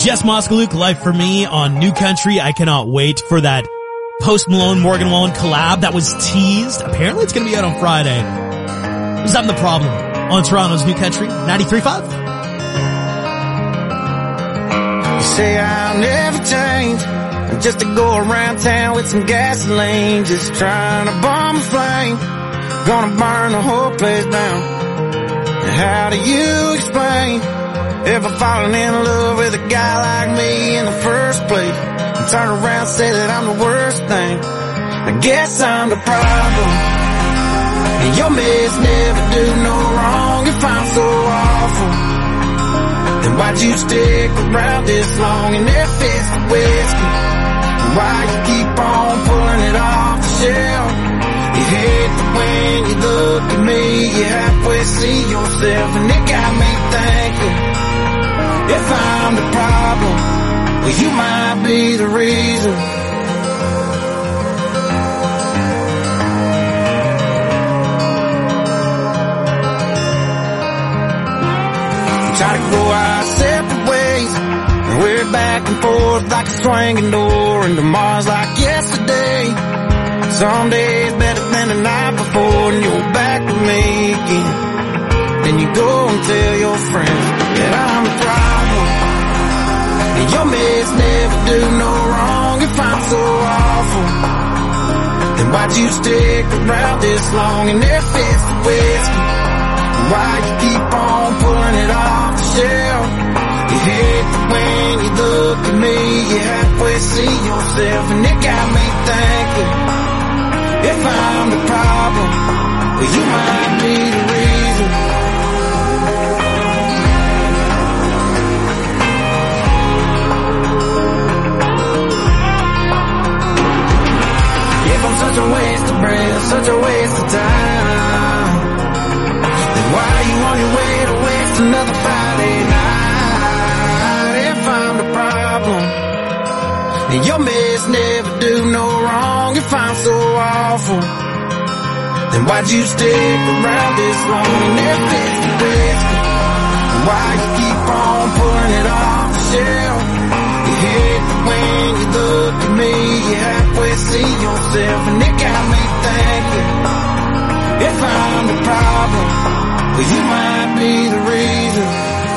Jess Moskaluk, Life for Me on New Country. I cannot wait for that Post Malone, Morgan Wallen collab that was teased. Apparently it's going to be out on Friday. Who's having the problem on Toronto's New Country 93.5? You say I'll never change, just to go around town with some gasoline, just trying to bomb a flame, gonna burn the whole place down. And how do you explain ever falling in love with a guy like me in the first place, and turn around and say that I'm the worst thing? I guess I'm the problem, and your mess never do no wrong. If I'm so awful, then why'd you stick around this long? And if it's the whiskey, why you keep on pulling it off the shelf? You hate that when you look at me, you halfway see yourself, and it got me thinking, if I'm the problem, well, you might be the reason. We try to go our separate ways, and we're back and forth like a swinging door, and tomorrow's like yesterday. Some days better than the night before, and you're back with me again. Then you go and tell your friends that I'm the problem, and your mess never do no wrong. If I'm so awful, then why'd you stick around this long? And if it's the whiskey, why you keep on pulling it off the shelf? You hate that when you look at me, you halfway see yourself, and it got me thinking, if I'm the problem, well, you might be the reason. If I'm such a waste of breath, such a waste of time, then why are you on your way to waste another Friday night? If I'm the problem, and your mess never do no wrong. If I'm so awful, then why'd you stick around this long? And if it's the whiskey, why you keep on pulling it off the shelf? You hate that when you look at me, you halfway see yourself, and it got me thinking, if I'm the problem, well, you might be the reason.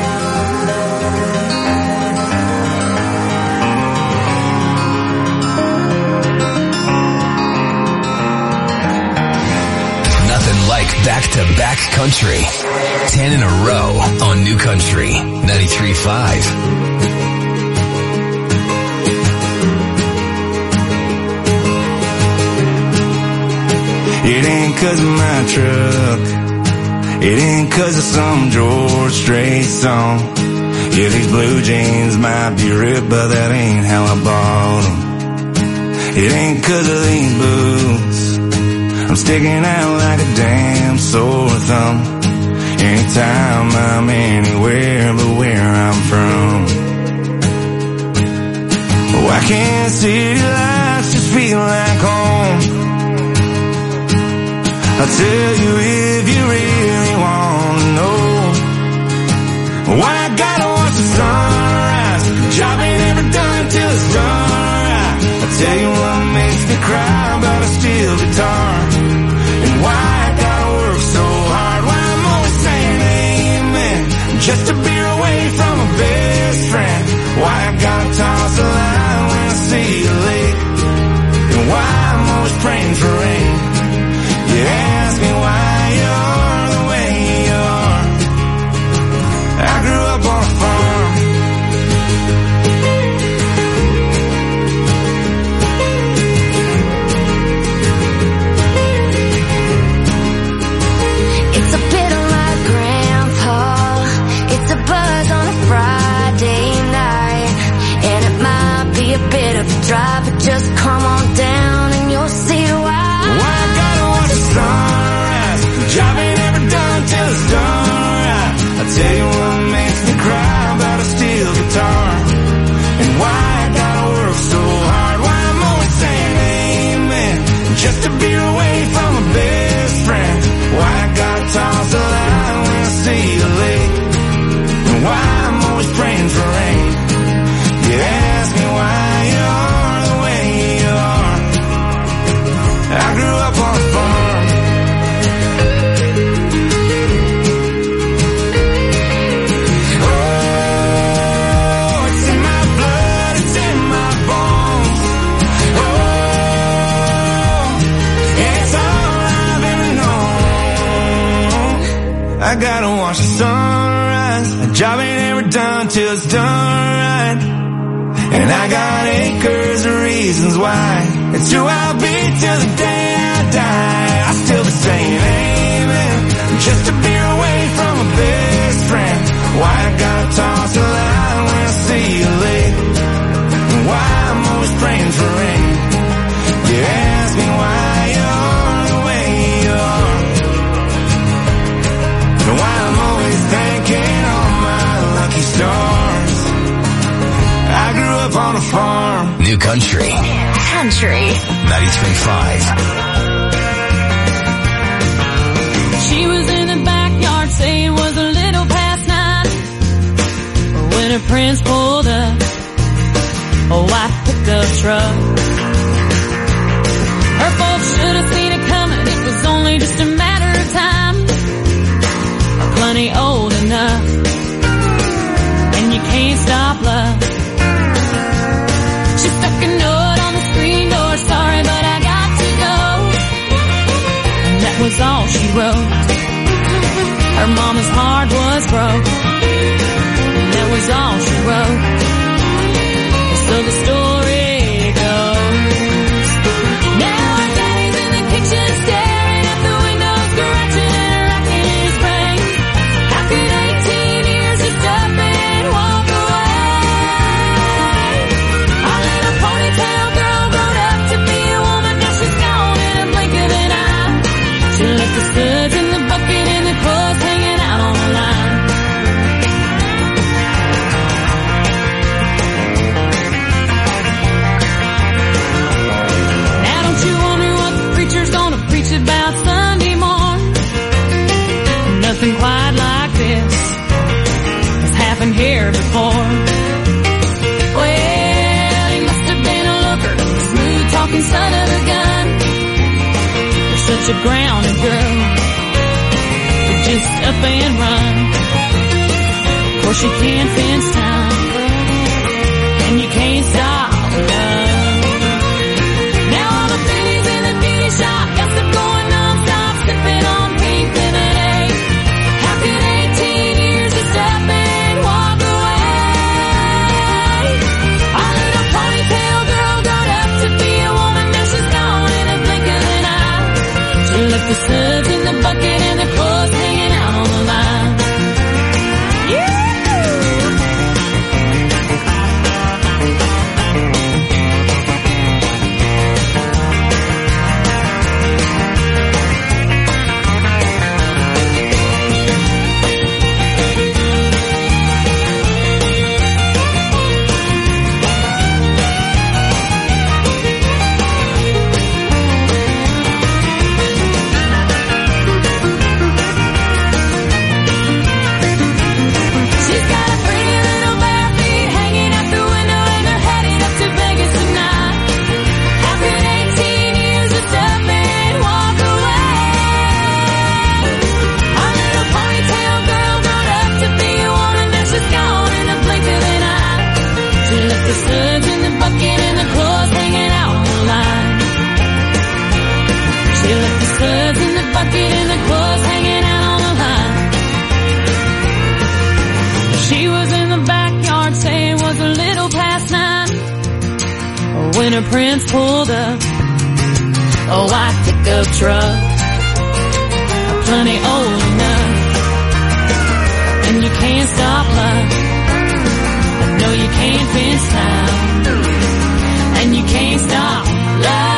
Like back-to-back country. 10 in a row on New Country 93.5. It ain't 'cause of my truck, it ain't 'cause of some George Strait song. Yeah, these blue jeans might be ripped, but that ain't how I bought them. It ain't 'cause of these boots, I'm sticking out like a damn sore thumb. Anytime I'm anywhere but where I'm from. Why can't city lights just feel like home? I'll tell you if you really want to know. Why I gotta watch the sunrise, job ain't ever done till it's done right. I'll tell you what makes me cry about a steel guitar, and why I gotta work so hard, why I'm always saying amen just to be away from a best friend. Why I gotta toss a line when I see a lake, and why I'm always praying for rain. You ask me why you're the way you are. I grew up on a farm, until it's done right. And I got acres of reasons why. It's who I'll be till the day I die. I still the same, amen. Just a beer away from a best friend. Why I gotta toss a line when I see you late. And why I'm always praying for rain. You ask me why you're the way you are. And why I'm always thanking all my lucky stars. I grew up on a farm. New Country. Country. 93.5. She was in the backyard saying it was a little past 9 when her prince pulled up a white pickup truck. Her folks should have seen it coming. It was only just a matter of time. Plenty old enough, and you can't stop love. She stuck a note on the screen door. Sorry, but I got to go. And that was all she wrote. Her mama's heart was broke. And that was all she wrote. So the story goes. Now her daddy's in the kitchen staring at the window, scratching and racking his brain. How could 18 years just up and walk away? Our little ponytail girl grown up to be a woman. Now she's gone in a blink of an eye. She left the studs in the bucket and the clothes hanging out on the line. Now don't you wonder what the preacher's gonna preach about Sunday morn? Nothing quite like this has happened here before. Well, he must have been a looker, smooth talking son of a gun. You're such a grounded girl, but just up and run. Of course you can't fence time, and you can't stop love. Now all the pennies in the beauty shop got them going non-stop, sipping on pink lemonade. How could 18 years just up and walk away? Our little ponytail girl grown up to be a woman. Now she's gone in a blink of an eye. She left the suds in the bucket and the clothes hanging out on the line. Yeah! She's got a pretty little bare feet hanging out the window and they're headed up to Vegas tonight. How could 18 years just up and walk away? Our little ponytail girl grown up to be a woman. Now she's gone in a blink of an eye. She left the suds in the bucket and the clothes hanging out on the line. She left the suds in the bucket and the clothes hanging out on the line. She was in the backyard saying it was a little past 9 when her prince pulled up a white pickup truck. Plenty old enough, and you can't stop love. No, you can't fence time, and you can't stop love.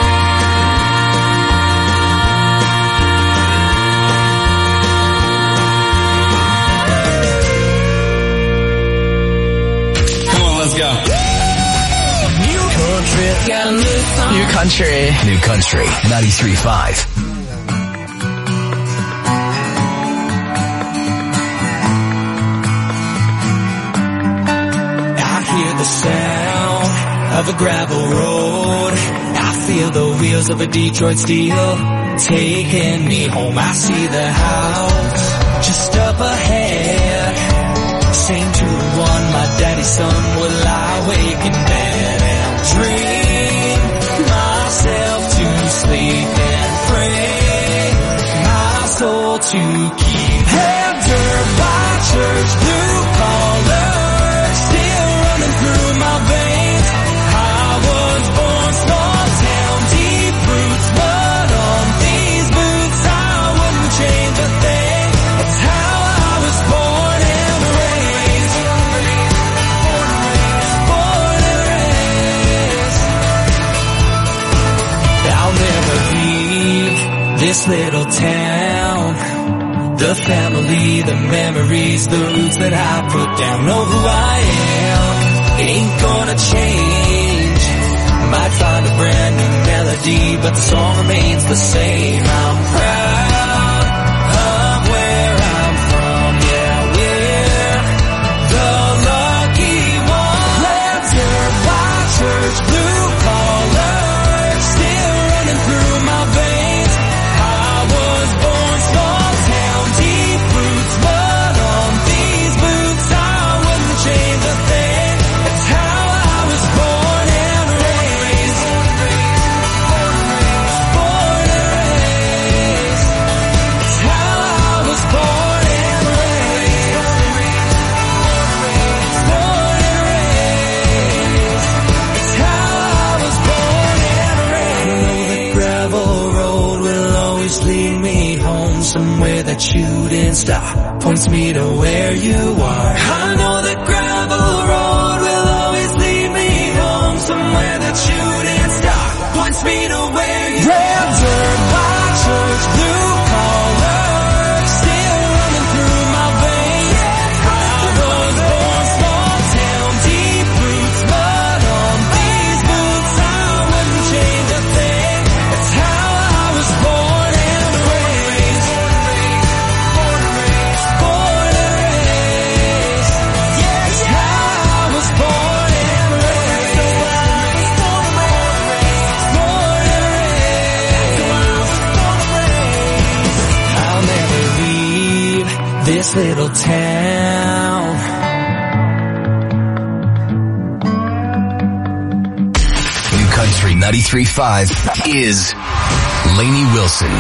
Come on, let's go. New Country. New Country. 93.5. I hear the sound of a gravel road. I feel the wheels of a Detroit Steel taking me home. I see the house just up ahead. Same to one, my daddy's son will lie awake in bed and dream myself to sleep and pray my soul to keep. Held by church blue collar, this little town. The family, the memories, the roots that I put down. Know who I am, ain't gonna change. Might find a brand new melody, but the song remains the same. I'm proud of where I'm from, yeah, we're the lucky ones. Lantern, white church, blue collar, still running through my veins. I was born small town, deep roots, mud on these boots. I wouldn't change a thing. It's how I was born and raised. Born and raised. It's how I was born and raised. Born and raised. It's how I was born and raised. I know the gravel road will always lead me home, somewhere that you didn't stop, points me to where you are. I know the gravel road will always lead me home, somewhere that you didn't stop, points me to where you are. Red dirt, white church, blue collar, still running through my veins. I was born small town, deep roots, mud on these boots. I wouldn't change a thing. It's how I was born and raised. Born and raised. Born and raised. Yeah, it's how I was born and raised. Born and raised. Born and raised. I'll never leave this little town. New Country 93.5 is Lainey Wilson.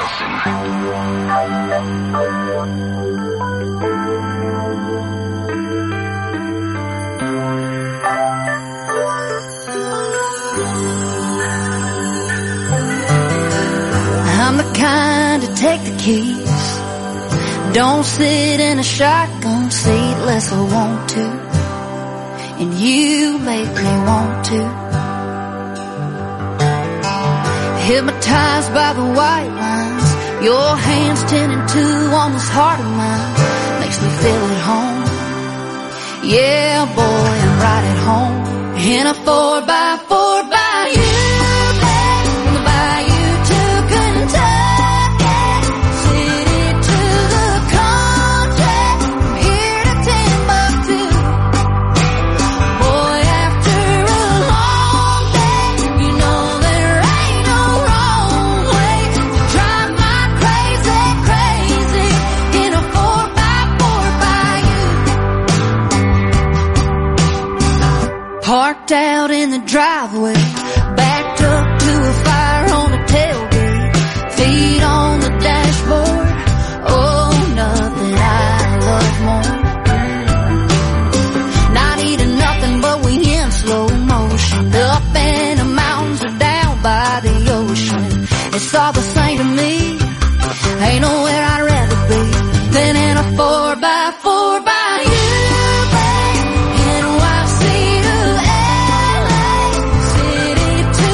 I'm the kind to take the keys, don't sit in a shotgun seat unless I want to, and you make me want to. Hypnotized by the white lines, your hands 10 and 2 on this heart of mine, makes me feel at home. Yeah, boy, I'm right at home in a 4x4 by you. Parked out in the driveway, backed up to a fire on the tailgate, feet on the dashboard. Oh, nothing I love more. Not eating nothing, but we in slow motion, up in the mountains or down by the ocean. It's all the same to me. Ain't nowhere I'd rather be than in a 4x4 by you. NYC to LA, city to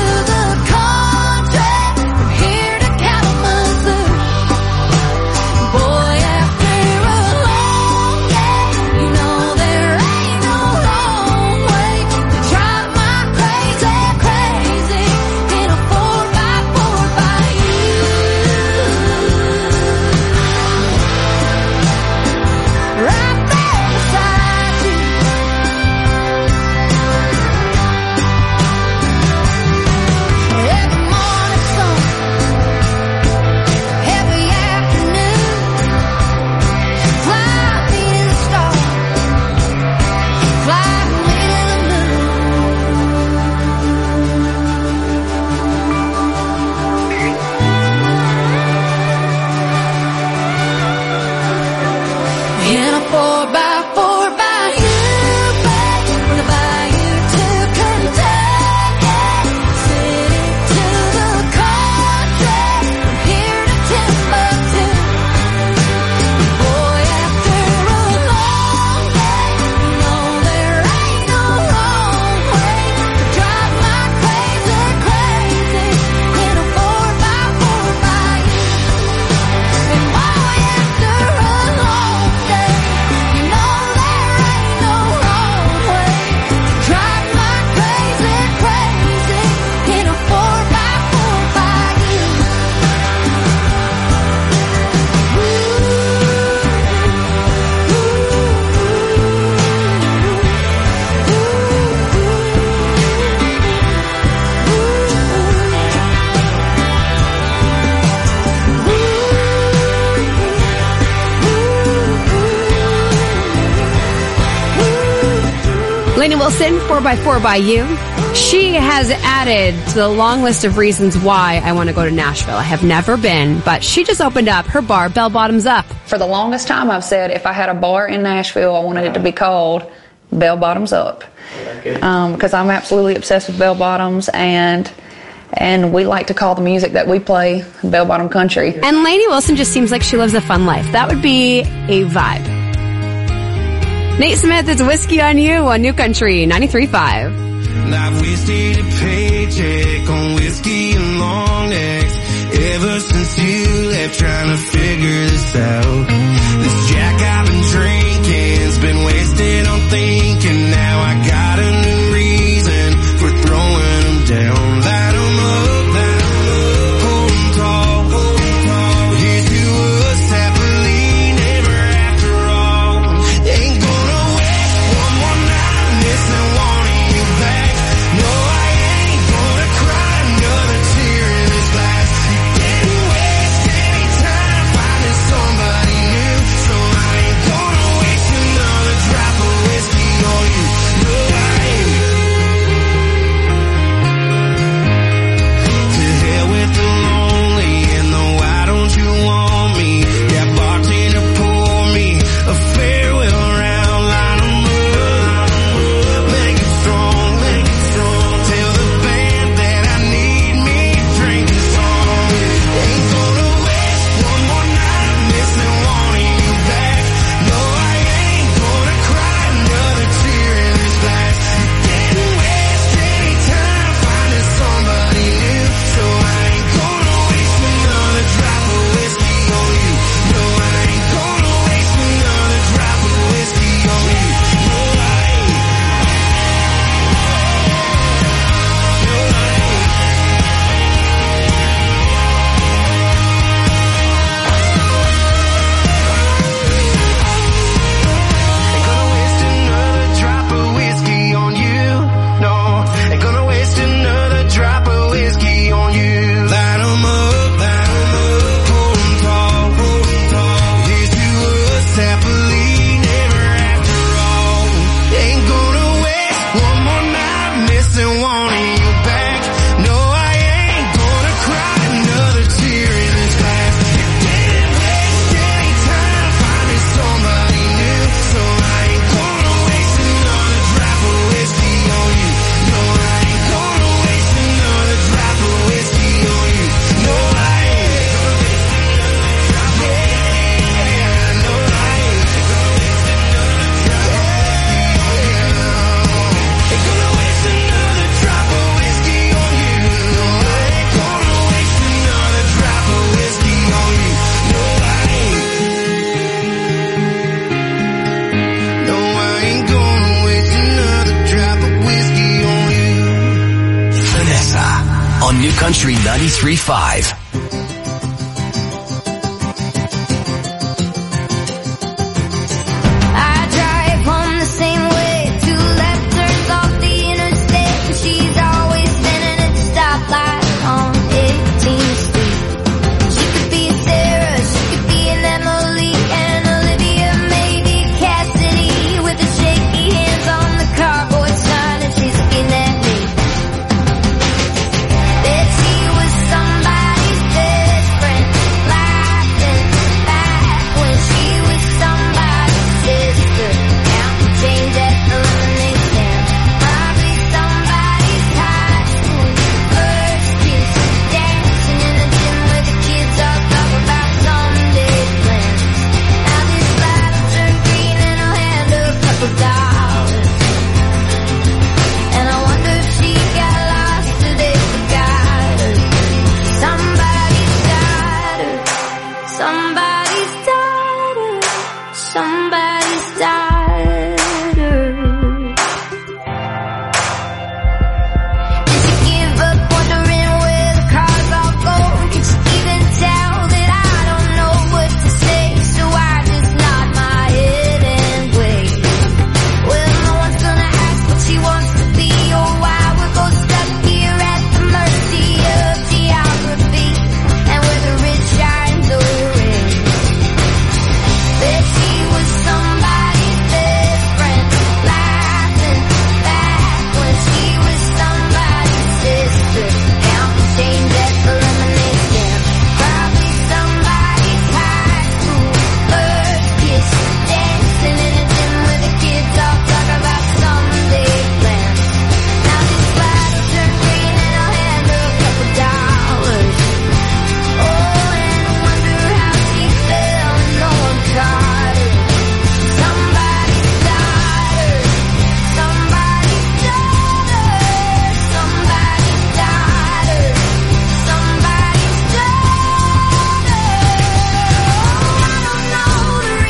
Lainey Wilson, 4x4 by You. She has added to the long list of reasons why I want to go to Nashville. I have never been, but she just opened up her bar, Bell Bottoms Up. For the longest time, I've said if I had a bar in Nashville, I wanted it to be called Bell Bottoms Up. Because I'm absolutely obsessed with bell bottoms, and we like to call the music that we play bell bottom country. And Lainey Wilson just seems like she lives a fun life. That would be a vibe. Nate Smith, it's Whiskey on You on New Country 93.5. I've wasted a paycheck on whiskey and long necks ever since you left, trying to figure this out. This Jack I've been drinking's been wasted on thinking. Now I got a new reason for throwing them down. Light 'em up, hold 'em tall. Here's to us happily never after all. Ain't gonna waste one more night missing wanting you back. No, I ain't gonna cry another tear in this glass. You didn't waste any time finding somebody new, so I ain't gonna waste another drop of whiskey on you. No, I ain't. To hell with the lonely and the why don't you want me? Yeah, bartender, pour me a farewell round. Line 'em up, make it strong, make it strong. Tell the band that I need me drinking song. Ain't gonna waste one more night missing wanting you back. No, I ain't gonna cry another tear in this glass. You didn't waste any time finding somebody new, so I ain't gonna waste another drop of whiskey on you. No, I ain't gonna waste another drop of whiskey on you. No, I ain't. Ain't gonna waste another drop of whiskey on you. No, ain't gonna waste another drop of whiskey on you. Light 'em up, hold 'em tall. Here's to us happily never after all. Ain't gonna waste one more night missing wanting you back. No, I ain't gonna cry another tear in this glass. You didn't waste any time finding somebody new, so I ain't gonna waste another drop of whiskey on you. No, I ain't gonna waste another drop of whiskey on you. No, I ain't. Yeah, no, I ain't. Ain't gonna waste another drop of whiskey on you. No, I ain't gonna waste another drop of whiskey on you. No, I ain't. No, I ain't gonna waste another drop of whiskey on you. Vanessa on New Country 93.5.